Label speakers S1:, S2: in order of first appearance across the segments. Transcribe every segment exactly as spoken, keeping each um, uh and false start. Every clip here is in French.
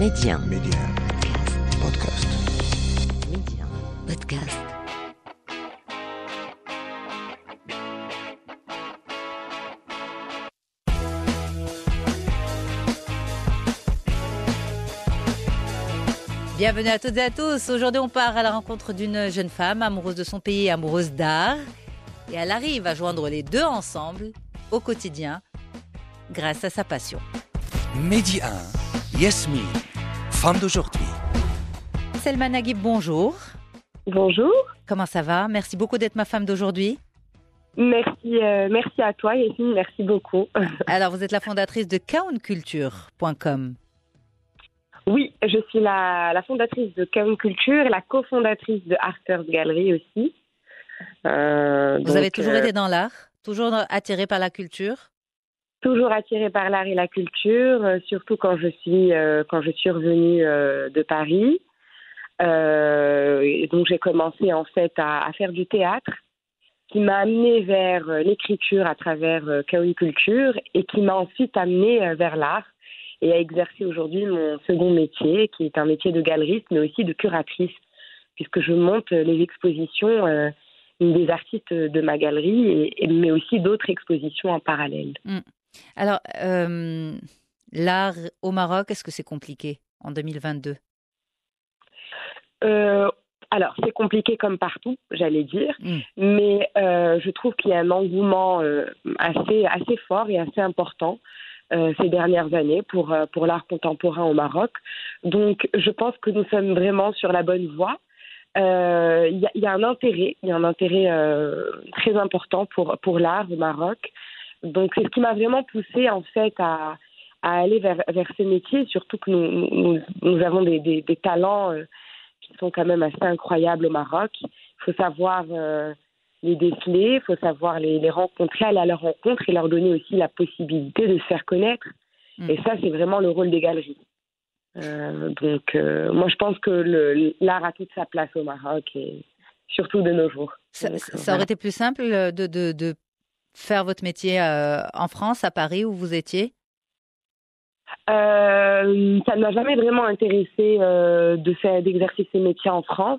S1: Média.
S2: Média. Podcast.
S1: Média. Podcast.
S3: Bienvenue à toutes et à tous. Aujourd'hui, on part à la rencontre d'une jeune femme amoureuse de son pays et amoureuse d'art. Et elle arrive à joindre les deux ensemble au quotidien grâce à sa passion.
S2: Média un, Yasmine, femme d'aujourd'hui.
S3: Selma Naguib, bonjour.
S4: Bonjour.
S3: Comment ça va? Merci beaucoup d'être ma femme d'aujourd'hui.
S4: Merci, euh, merci à toi, Yasmine. Merci beaucoup.
S3: Alors, vous êtes la fondatrice de kaoun culture point com.
S4: Oui, je suis la, la fondatrice de Kaoun Culture et la cofondatrice de Arters Gallery aussi. Euh,
S3: Vous
S4: donc,
S3: avez toujours
S4: euh,
S3: été dans l'art? Toujours attirée par la culture?
S4: Toujours attirée par l'art et la culture, euh, surtout quand je suis euh, quand je suis revenue euh, de Paris. Euh, et donc j'ai commencé en fait à, à faire du théâtre, qui m'a amenée vers euh, l'écriture à travers euh, Kaoun Culture et qui m'a ensuite amenée euh, vers l'art et à exercer aujourd'hui mon second métier, qui est un métier de galeriste, mais aussi de curatrice, puisque je monte les expositions euh, des artistes de ma galerie, et, et, mais aussi d'autres expositions en parallèle.
S3: Mmh. Alors, euh, l'art au Maroc, est-ce que c'est compliqué en deux mille vingt-deux?
S4: euh, Alors, c'est compliqué comme partout, j'allais dire,
S3: Mmh.
S4: mais euh, je trouve qu'il y a un engouement euh, assez, assez fort et assez important euh, ces dernières années pour, euh, pour l'art contemporain au Maroc. Donc, je pense que nous sommes vraiment sur la bonne voie. Il euh, y, y a un intérêt, il y a un intérêt euh, très important pour, pour l'art au Maroc. Donc, c'est ce qui m'a vraiment poussée, en fait, à, à aller vers, vers ces métiers, surtout que nous, nous, nous avons des, des, des talents euh, qui sont quand même assez incroyables au Maroc. Il faut savoir euh, les déceler, il faut savoir les, les rencontrer, aller à leur rencontre et leur donner aussi la possibilité de se faire connaître. Mmh. Et ça, c'est vraiment le rôle des galeries. Euh, donc, euh, moi, je pense que le, l'art a toute sa place au Maroc, et surtout de nos jours.
S3: Ça,
S4: donc,
S3: ça
S4: euh,
S3: aurait
S4: voilà.
S3: été plus simple de, de, de faire votre métier euh, en France, à Paris, où vous étiez?
S4: Euh, ça ne m'a jamais vraiment intéressé euh, de faire, d'exercer ces métiers en France.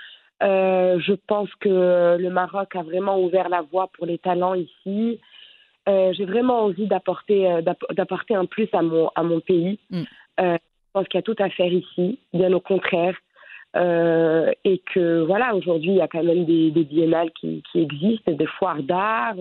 S4: Euh, je pense que le Maroc a vraiment ouvert la voie pour les talents ici. Euh, j'ai vraiment envie d'apporter, euh, d'apporter un plus à mon, à mon pays. Mm. Euh, je pense qu'il y a tout à faire ici, bien au contraire. Euh, et que, voilà, aujourd'hui, il y a quand même des, des biennales qui, qui existent, des foires d'art,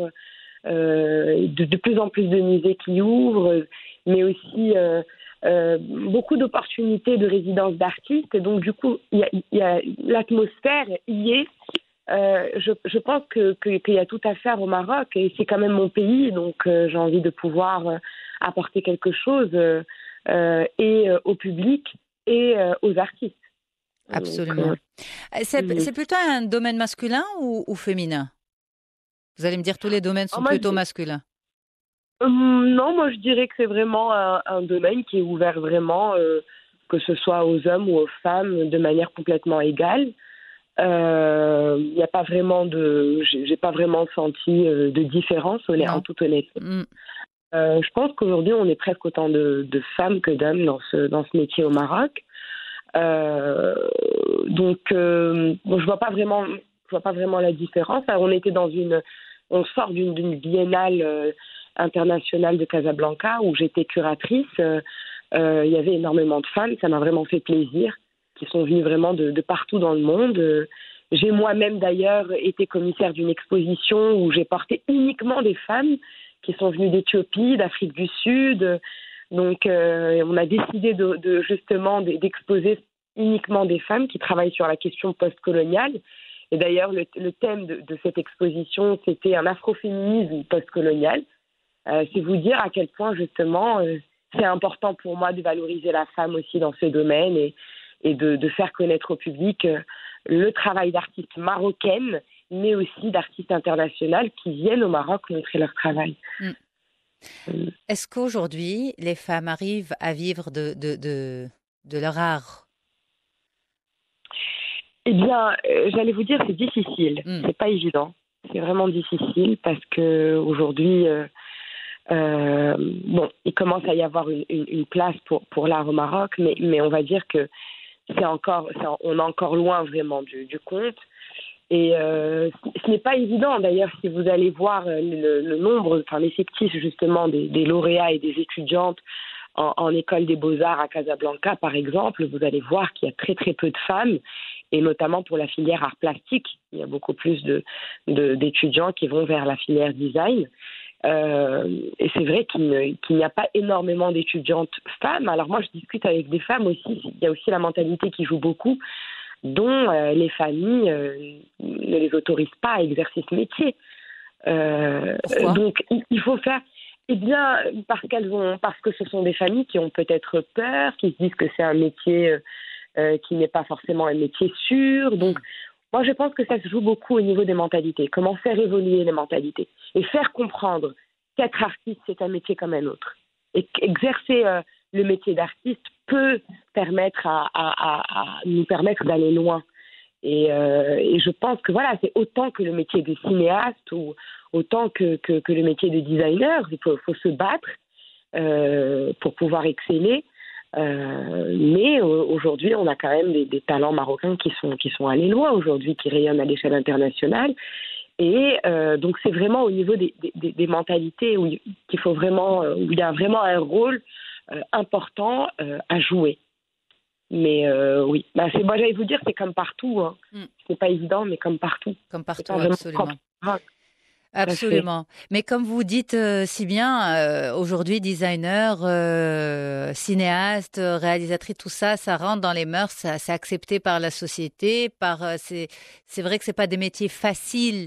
S4: euh, de, de plus en plus de musées qui ouvrent, mais aussi euh, euh, beaucoup d'opportunités de résidence d'artistes. Et donc, du coup, il y a, il y a, l'atmosphère y est. Euh, je, je pense que, que, qu'il y a tout à faire au Maroc, et c'est quand même mon pays, donc euh, j'ai envie de pouvoir euh, apporter quelque chose euh, euh, et euh, au public et euh, aux artistes.
S3: Absolument.
S4: Donc, euh,
S3: c'est,
S4: oui.
S3: c'est plutôt un domaine masculin ou, ou féminin? Vous allez me dire tous les domaines sont
S4: oh, moi,
S3: plutôt
S4: je...
S3: masculins.
S4: Hum, non, moi je dirais que c'est vraiment un, un domaine qui est ouvert vraiment, euh, que ce soit aux hommes ou aux femmes, de manière complètement égale. Il euh, n'y a pas vraiment de, j'ai, j'ai pas vraiment senti euh, de différence, en toute honnêteté. Mm. Euh, je pense qu'aujourd'hui on est presque autant de, de femmes que d'hommes dans ce dans ce métier au Maroc. Euh, donc euh, bon, je vois pas vraiment, je vois pas vraiment la différence. Alors, on était dans une, on sort d'une, d'une biennale euh, internationale de Casablanca où j'étais curatrice. Euh, euh, il y avait énormément de femmes, ça m'a vraiment fait plaisir, qui sont venues vraiment de, de partout dans le monde. J'ai moi-même d'ailleurs été commissaire d'une exposition où j'ai porté uniquement des femmes qui sont venues d'Éthiopie, d'Afrique du Sud. Donc euh, on a décidé de, de justement d'exposer uniquement des femmes qui travaillent sur la question post-coloniale. Et d'ailleurs le, le thème de, de cette exposition, c'était un afroféminisme post-colonial. Euh, c'est vous dire à quel point justement euh, c'est important pour moi de valoriser la femme aussi dans ce domaine, et et de, de faire connaître au public euh, le travail d'artistes marocaines, mais aussi d'artistes internationales qui viennent au Maroc montrer leur travail.
S3: Mmh. Mmh. Est-ce qu'aujourd'hui, les femmes arrivent à vivre de, de, de, de leur art?
S4: Eh bien, euh, j'allais vous dire, c'est difficile. Mmh. C'est pas évident. C'est vraiment difficile parce qu'aujourd'hui, euh, Euh, bon, il commence à y avoir une, une, une place pour, pour l'art au Maroc, mais, mais on va dire que c'est encore, c'est, on est encore loin vraiment du, du compte. Et euh, ce n'est pas évident, d'ailleurs, si vous allez voir le, le nombre, enfin l'effectif justement des, des lauréats et des étudiantes en, en école des beaux-arts à Casablanca, par exemple, vous allez voir qu'il y a très très peu de femmes, et notamment pour la filière art plastique. Il y a beaucoup plus de, de, d'étudiants qui vont vers la filière design. Euh, et c'est vrai qu'il, ne, qu'il n'y a pas énormément d'étudiantes femmes. Alors moi, je discute avec des femmes aussi. Il y a aussi la mentalité qui joue beaucoup, dont euh, les familles euh, ne les autorisent pas à exercer ce métier. Euh, donc, il faut faire... Eh bien, parce qu'elles ont, parce que ce sont des familles qui ont peut-être peur, qui se disent que c'est un métier euh, qui n'est pas forcément un métier sûr. Donc, moi, je pense que ça se joue beaucoup au niveau des mentalités. Comment faire évoluer les mentalités et faire comprendre qu'être artiste, c'est un métier comme un autre. Et qu'exercer euh, le métier d'artiste peut permettre à, à, à, à nous permettre d'aller loin. Et, euh, et je pense que voilà, c'est autant que le métier de cinéaste ou autant que, que, que le métier de designer. Il faut, faut se battre euh, pour pouvoir exceller. Euh, mais euh, aujourd'hui, on a quand même des, des talents marocains qui sont, qui sont allés loin aujourd'hui, qui rayonnent à l'échelle internationale. Et euh, donc, c'est vraiment au niveau des, des, des mentalités où qu'il faut vraiment, où il y a vraiment un rôle euh, important euh, à jouer. Mais euh, oui, bah, c'est, moi j'allais vous dire, c'est comme partout. Hein. Mm. C'est pas évident, mais comme partout.
S3: Comme partout, absolument. Absolument. Mais comme vous dites euh, si bien, euh, aujourd'hui, designer, euh, cinéaste, réalisatrice, tout ça, ça rentre dans les mœurs, ça, c'est accepté par la société. Par, euh, c'est, c'est vrai que c'est pas des métiers faciles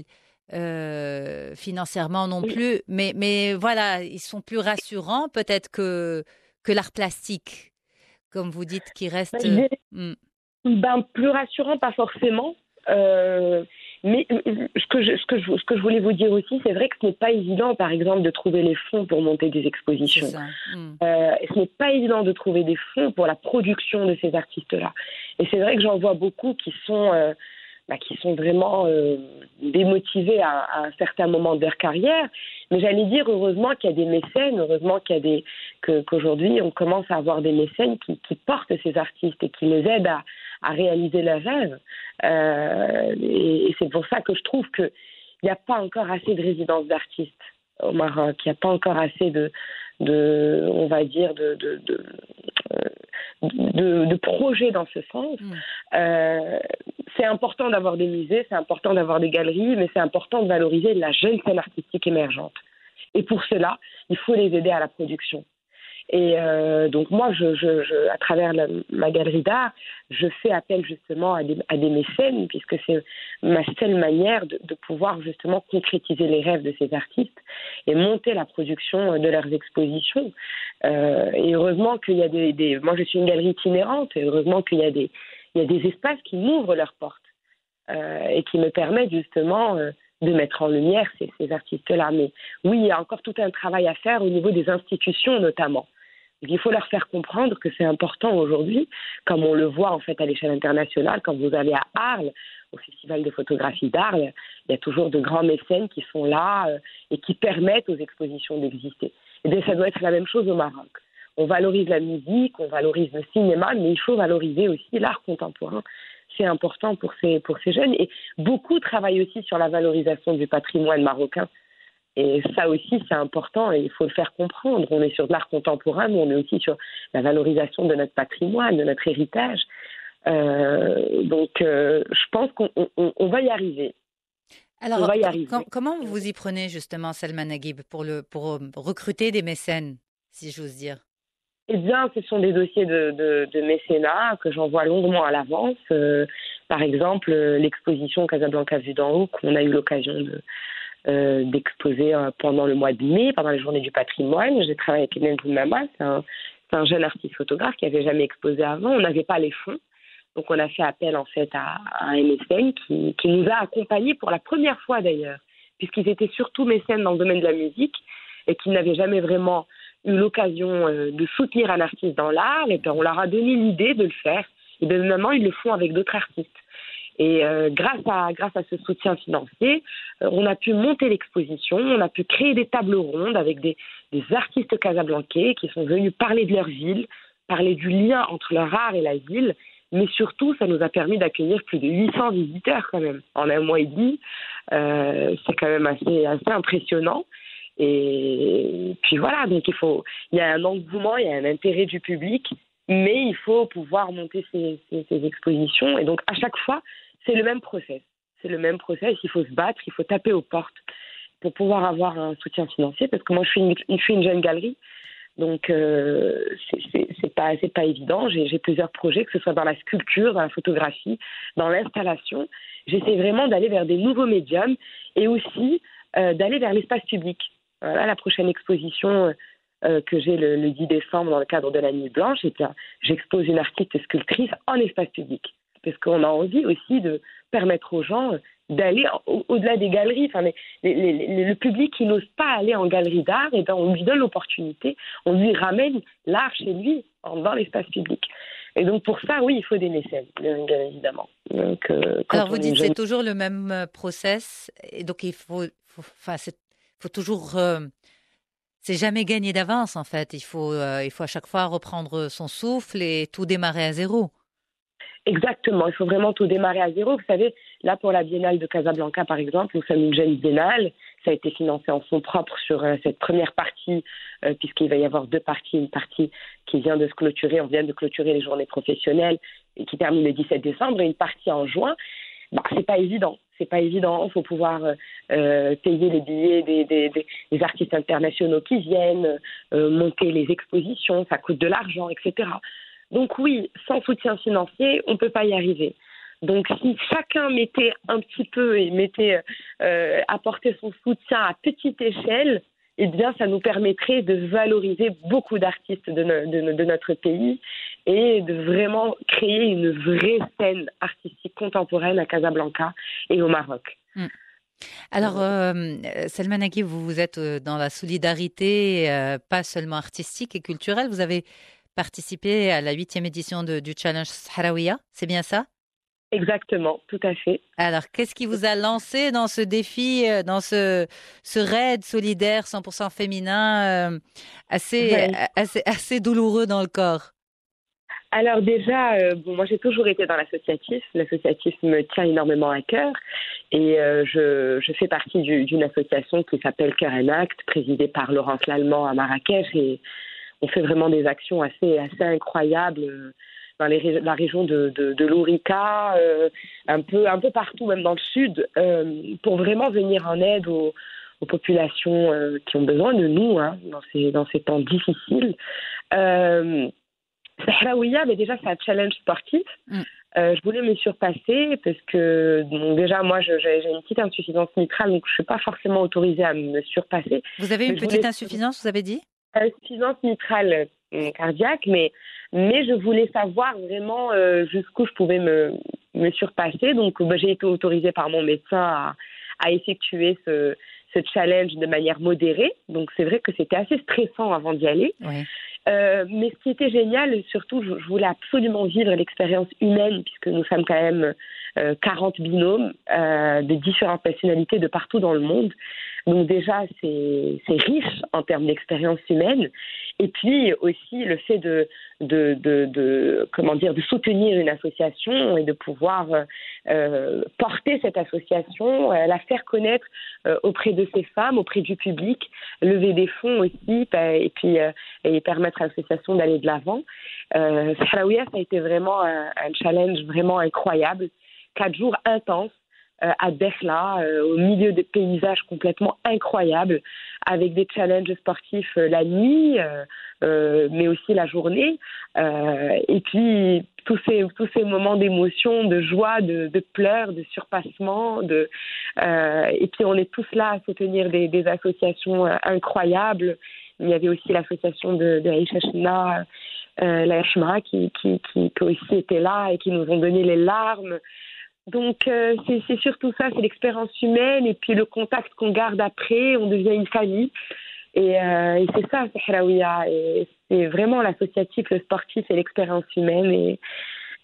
S3: euh, financièrement non oui. plus, mais, mais voilà, ils sont plus rassurants peut-être que, que l'art plastique. Comme vous dites, qui reste...
S4: Ben, euh, ben, plus rassurant, pas forcément. Euh, mais ce que, je, ce, que je, ce que je voulais vous dire aussi, c'est vrai que ce n'est pas évident, par exemple, de trouver les fonds pour monter des expositions. Mm. Euh, ce n'est pas évident de trouver des fonds pour la production de ces artistes-là. Et c'est vrai que j'en vois beaucoup qui sont... Euh, Bah, qui sont vraiment euh, démotivés à, à un certain moment de leur carrière. Mais j'allais dire, heureusement qu'il y a des mécènes, heureusement qu'il y a des, que, qu'aujourd'hui, on commence à avoir des mécènes qui, qui portent ces artistes et qui les aident à, à réaliser leurs rêves. Euh, et, et c'est pour ça que je trouve qu'il n'y a pas encore assez de résidences d'artistes au Maroc. Il n'y a pas encore assez de, de on va dire, de... de, de De, de projets dans ce sens. Mmh. Euh, c'est important d'avoir des musées, c'est important d'avoir des galeries, mais c'est important de valoriser la jeune scène artistique émergente. Et pour cela, il faut les aider à la production. Et euh, donc moi, je, je, je, à travers la, ma galerie d'art, je fais appel justement à des, à des mécènes, puisque c'est ma seule manière de, de pouvoir justement concrétiser les rêves de ces artistes et monter la production de leurs expositions. Euh, et heureusement qu'il y a des, des... Moi, je suis une galerie itinérante, et heureusement qu'il y a des, il y a des espaces qui m'ouvrent leurs portes euh, et qui me permettent justement... Euh, de mettre en lumière ces, ces artistes-là. Mais oui, il y a encore tout un travail à faire au niveau des institutions notamment. Donc, il faut leur faire comprendre que c'est important aujourd'hui, comme on le voit en fait à l'échelle internationale. Quand vous allez à Arles, au Festival de photographie d'Arles, il y a toujours de grands mécènes qui sont là euh, et qui permettent aux expositions d'exister. Et bien, ça doit être la même chose au Maroc. On valorise la musique, on valorise le cinéma, mais il faut valoriser aussi l'art contemporain. C'est important pour ces, pour ces jeunes. Et beaucoup travaillent aussi sur la valorisation du patrimoine marocain. Et ça aussi, c'est important et il faut le faire comprendre. On est sur de l'art contemporain, mais on est aussi sur la valorisation de notre patrimoine, de notre héritage. Euh, donc, euh, je pense qu'on on, on va y arriver.
S3: Alors, on va y arriver. Com- comment vous vous y prenez, justement, Salma Naguib, pour, le, pour recruter des mécènes, si j'ose dire ?
S4: Eh bien, ce sont des dossiers de, de, de mécénat que j'envoie longuement à l'avance. Euh, par exemple, l'exposition Casablanca vue d'en haut qu'on a eu l'occasion de, euh, d'exposer euh, pendant le mois de mai, pendant les journées du patrimoine. J'ai travaillé avec Hélène Boumama, c'est un, c'est un jeune artiste photographe qui n'avait jamais exposé avant. On n'avait pas les fonds, donc on a fait appel en fait à, à un M S N qui, qui nous a accompagnés pour la première fois d'ailleurs, puisqu'ils étaient surtout mécènes dans le domaine de la musique et qu'ils n'avaient jamais vraiment eu l'occasion euh, de soutenir un artiste dans l'art, et bien on leur a donné l'idée de le faire. Et bien maintenant, ils le font avec d'autres artistes. Et euh, grâce à grâce à ce soutien financier, euh, on a pu monter l'exposition, on a pu créer des tables rondes avec des, des artistes casablancais qui sont venus parler de leur ville, parler du lien entre leur art et la ville. Mais surtout, ça nous a permis d'accueillir plus de huit cents visiteurs quand même en un mois et demi. Euh, c'est quand même assez assez impressionnant. Et puis voilà, donc il faut, il y a un engouement, il y a un intérêt du public, mais il faut pouvoir monter ces, ces, ces expositions. Et donc à chaque fois, c'est le même process. C'est le même process. Il faut se battre, il faut taper aux portes pour pouvoir avoir un soutien financier. Parce que moi, je suis une, je suis une jeune galerie, donc euh, c'est, c'est, c'est pas, c'est pas évident. J'ai, j'ai plusieurs projets, que ce soit dans la sculpture, dans la photographie, dans l'installation. J'essaie vraiment d'aller vers des nouveaux médiums et aussi euh, d'aller vers l'espace public. Voilà, la prochaine exposition euh, que j'ai le, le dix décembre dans le cadre de la Nuit Blanche, et bien, j'expose une artiste sculptrice en espace public. Parce qu'on a envie aussi de permettre aux gens d'aller au- au-delà des galeries. Enfin, les, les, les, le public qui n'ose pas aller en galerie d'art, et bien, on lui donne l'opportunité, on lui ramène l'art chez lui, dans l'espace public. Et donc pour ça, oui, il faut des mécènes, bien évidemment. Donc, euh, quand
S3: Alors, vous
S4: on
S3: dites
S4: est
S3: que c'est
S4: jeune-
S3: toujours le même euh, process, et donc il faut, faut, enfin, c'est, faut toujours, euh, c'est jamais gagné d'avance en fait. Il faut, euh, il faut à chaque fois reprendre son souffle et tout démarrer à zéro.
S4: Exactement, il faut vraiment tout démarrer à zéro. Vous savez, là pour la Biennale de Casablanca par exemple, nous sommes une jeune biennale, ça a été financé en fonds propres sur euh, cette première partie, euh, puisqu'il va y avoir deux parties, une partie qui vient de se clôturer, on vient de clôturer les journées professionnelles et qui termine le dix-sept décembre, et une partie en juin. Bah, c'est pas évident, c'est pas évident, il faut pouvoir euh, payer les billets des, des, des, des artistes internationaux qui viennent, euh, monter les expositions, ça coûte de l'argent, et cetera. Donc oui, sans soutien financier, on ne peut pas y arriver. Donc si chacun mettait un petit peu et mettait, euh, apportait son soutien à petite échelle, eh bien ça nous permettrait de valoriser beaucoup d'artistes de, no- de, de notre pays et de vraiment créer une vraie scène artistique contemporaine à Casablanca et au Maroc.
S3: Mm. Alors, euh, Salma Nagui, vous, vous êtes euh, dans la solidarité, euh, pas seulement artistique et culturelle. Vous avez participé à la huitième édition de- du Challenge Sahraouia, c'est bien ça?
S4: Exactement, tout à fait.
S3: Alors, qu'est-ce qui vous a lancé dans ce défi, euh, dans ce, ce raid solidaire cent pour cent féminin, euh, assez,
S4: Ouais.
S3: assez, assez douloureux dans le corps?
S4: Alors déjà, euh, bon, moi j'ai toujours été dans l'associatif. L'associatif me tient énormément à cœur et euh, je, je fais partie du- d'une association qui s'appelle Cœur and Acte, présidée par Laurence Lallemand à Marrakech, et on fait vraiment des actions assez, assez incroyables euh, dans les ré- la région de, de, de l'Ourika, euh, un peu, un peu partout, même dans le sud, euh, pour vraiment venir en aide aux, aux populations euh, qui ont besoin de nous hein, dans ces, dans ces temps difficiles. Euh, Sahraouia, mais déjà, c'est un challenge sportif.
S3: Mm.
S4: Euh, je voulais me surpasser parce que, bon, déjà, moi, je- j'ai, j'ai une petite insuffisance nitrale, donc je ne suis pas forcément autorisée à me surpasser.
S3: Vous avez
S4: Mais
S3: une
S4: je
S3: petite
S4: voulais-
S3: insuffisance, vous avez dit?
S4: Insuffisance nitrale euh, cardiaque, mais, mais je voulais savoir vraiment euh, jusqu'où je pouvais me, me surpasser. Donc, bah, j'ai été autorisée par mon médecin à, à effectuer ce, ce challenge de manière modérée. Donc, c'est vrai que c'était assez stressant avant d'y aller.
S3: Oui.
S4: Euh, mais ce qui était génial, surtout, je, je voulais absolument vivre l'expérience humaine, puisque nous sommes quand même euh, quarante binômes euh, de différentes nationalités de partout dans le monde. Donc déjà, c'est, c'est riche en termes d'expérience humaine. Et puis aussi le fait de, de, de, de comment dire, de soutenir une association et de pouvoir euh, porter cette association, euh, la faire connaître euh, auprès de ces femmes, auprès du public, lever des fonds aussi, et puis euh, et permettre à l'association d'aller de l'avant. Euh, Sahraouia, ça a été vraiment un, un challenge vraiment incroyable. Quatre jours intenses euh, à Dakhla, euh, au milieu des paysages complètement incroyables, avec des challenges sportifs euh, la nuit, euh, euh, mais aussi la journée. Euh, et puis tous ces tous ces moments d'émotion, de joie, de, de pleurs, de surpassement, de euh, et puis on est tous là à soutenir des, des associations euh, incroyables. Il y avait aussi l'association de, de Aïcha China, euh, la Hachma, qui, qui, qui, qui aussi était là et qui nous ont donné les larmes. Donc, euh, c'est, c'est surtout ça, c'est l'expérience humaine et puis le contact qu'on garde après, on devient une famille. Et, euh, et c'est ça, Sahraouia. Et c'est vraiment l'associatif, le sportif et l'expérience humaine. Et,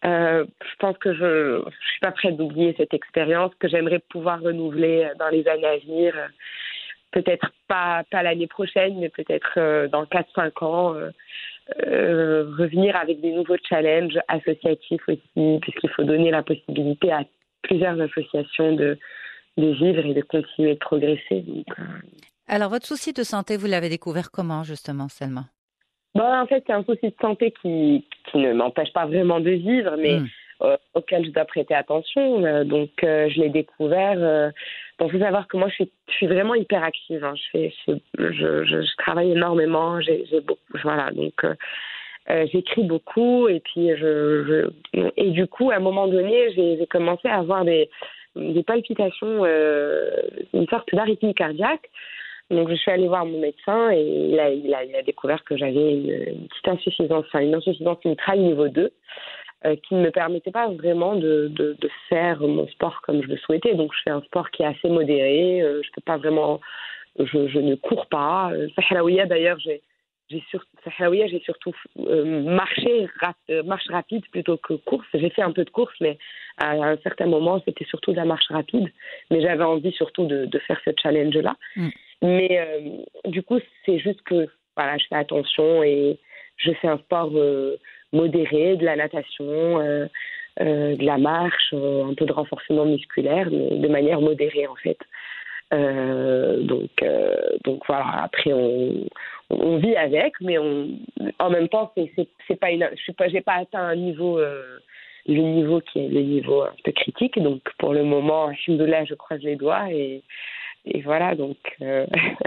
S4: Euh, je pense que je ne suis pas prête d'oublier cette expérience, que j'aimerais pouvoir renouveler dans les années à venir. Peut-être pas, pas l'année prochaine, mais peut-être euh, dans quatre cinq ans, euh, euh, revenir avec des nouveaux challenges associatifs aussi, puisqu'il faut donner la possibilité à plusieurs associations de, de vivre et de continuer de progresser. Donc, euh...
S3: Alors, votre souci de santé, vous l'avez découvert comment, justement, Selma ?
S4: Bon, en fait, c'est un souci de santé qui, qui ne m'empêche pas vraiment de vivre, mais mmh. euh, auquel je dois prêter attention. Euh, donc, euh, je l'ai découvert. Euh, bon, il faut savoir que moi, je suis, je suis vraiment hyper active. Hein. Je, fais, je, je, je, je travaille énormément. J'ai, j'ai beaucoup, voilà, donc, euh, euh, j'écris beaucoup. Et puis, je, je, et du coup, à un moment donné, j'ai, j'ai commencé à avoir des, des palpitations, euh, une sorte d'arythmie cardiaque. Donc, je suis allée voir mon médecin et il a, il a, il a découvert que j'avais une, une petite insuffisance, enfin une insuffisance mitrale niveau deux, euh, qui ne me permettait pas vraiment de, de, de faire mon sport comme je le souhaitais. Donc, je fais un sport qui est assez modéré. Euh, je peux pas vraiment, je, je ne cours pas. Euh, Sahraouia, d'ailleurs, j'ai, j'ai, sur, Sahraouia, j'ai surtout euh, marché, rap, euh, marche rapide plutôt que course. J'ai fait un peu de course, mais à un certain moment, c'était surtout de la marche rapide. Mais j'avais envie surtout de, de faire ce challenge-là. Mm. Mais euh, du coup, c'est juste que voilà, je fais attention et je fais un sport euh, modéré, de la natation, euh, euh, de la marche, euh, un peu de renforcement musculaire, mais de manière modérée en fait. Euh, donc, euh, donc voilà. Après, on, on vit avec, mais on, en même temps, c'est, c'est, c'est pas une, je suis pas, j'ai pas atteint un niveau, euh, le niveau qui est le niveau un peu critique. Donc, pour le moment, alhamdoulilah, je croise les doigts et Et voilà, donc... Euh...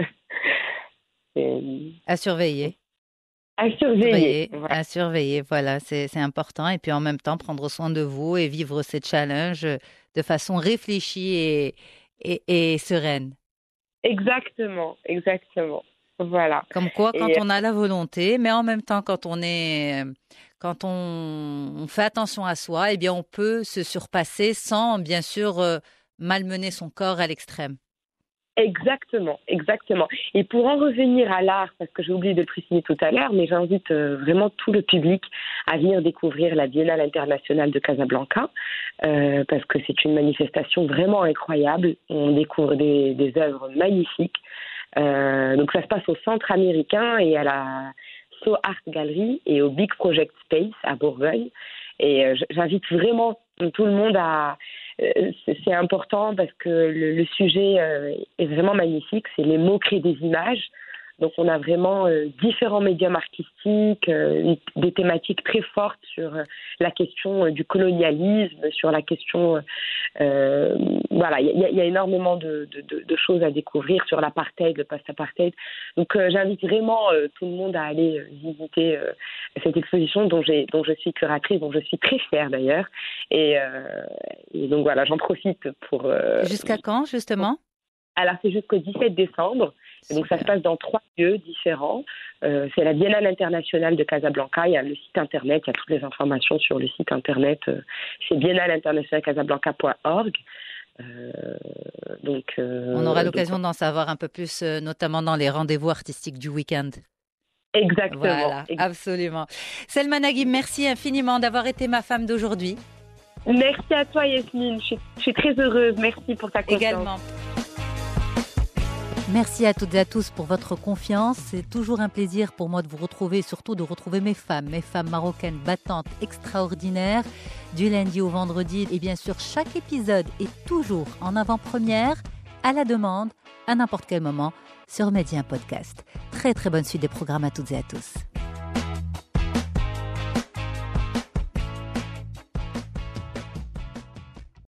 S3: à surveiller.
S4: À surveiller.
S3: Voilà. À surveiller, voilà, c'est, c'est important. Et puis en même temps, prendre soin de vous et vivre ces challenges de façon réfléchie et, et, et sereine.
S4: Exactement, exactement. Voilà.
S3: Comme quoi, quand
S4: et...
S3: on a la volonté, mais en même temps, quand on est... Quand on, on fait attention à soi, eh bien, on peut se surpasser sans, bien sûr, euh, malmener son corps à l'extrême.
S4: Exactement, exactement. Et pour en revenir à l'art, parce que j'ai oublié de le préciser tout à l'heure, mais j'invite euh, vraiment tout le public à venir découvrir la Biennale internationale de Casablanca, euh, parce que c'est une manifestation vraiment incroyable. On découvre des, des œuvres magnifiques. Euh, donc ça se passe au Centre américain et à la So Art Gallery et au Big Project Space à Bourgogne. Et euh, j'invite vraiment tout le monde à... Euh, c'est, c'est important parce que le, le sujet euh, est vraiment magnifique. C'est les mots créent des images. Donc on a vraiment euh, différents médiums artistiques, euh, des thématiques très fortes sur euh, la question euh, du colonialisme, sur la question... Euh, voilà, il y, y a énormément de, de, de choses à découvrir sur l'apartheid, le post-apartheid. Donc euh, j'invite vraiment euh, tout le monde à aller euh, visiter euh, cette exposition dont, j'ai, dont je suis curatrice, dont je suis très fière d'ailleurs. Et, euh, et donc voilà, j'en profite pour... Euh,
S3: Jusqu'à quand, justement ?
S4: Alors c'est jusqu'au dix-sept décembre. Et donc ça se passe dans trois lieux différents. Euh, c'est la Biennale internationale de Casablanca. Il y a le site internet, il y a toutes les informations sur le site internet. Euh, c'est biennale internationale casablanca point org. Euh, donc, euh,
S3: on aura l'occasion donc... d'en savoir un peu plus, euh, notamment dans les rendez-vous artistiques du week-end.
S4: Exactement.
S3: Voilà, absolument. Selma Naguib, merci infiniment d'avoir été ma femme d'aujourd'hui.
S4: Merci à toi, Yasmine. Je suis, je suis très heureuse. Merci pour ta confiance.
S3: Également. Merci à toutes et à tous pour votre confiance. C'est toujours un plaisir pour moi de vous retrouver, surtout de retrouver mes femmes, mes femmes marocaines battantes, extraordinaires, du lundi au vendredi. Et bien sûr, chaque épisode est toujours en avant-première, à la demande, à n'importe quel moment, sur Média Podcast. Très très bonne suite des programmes à toutes et à tous.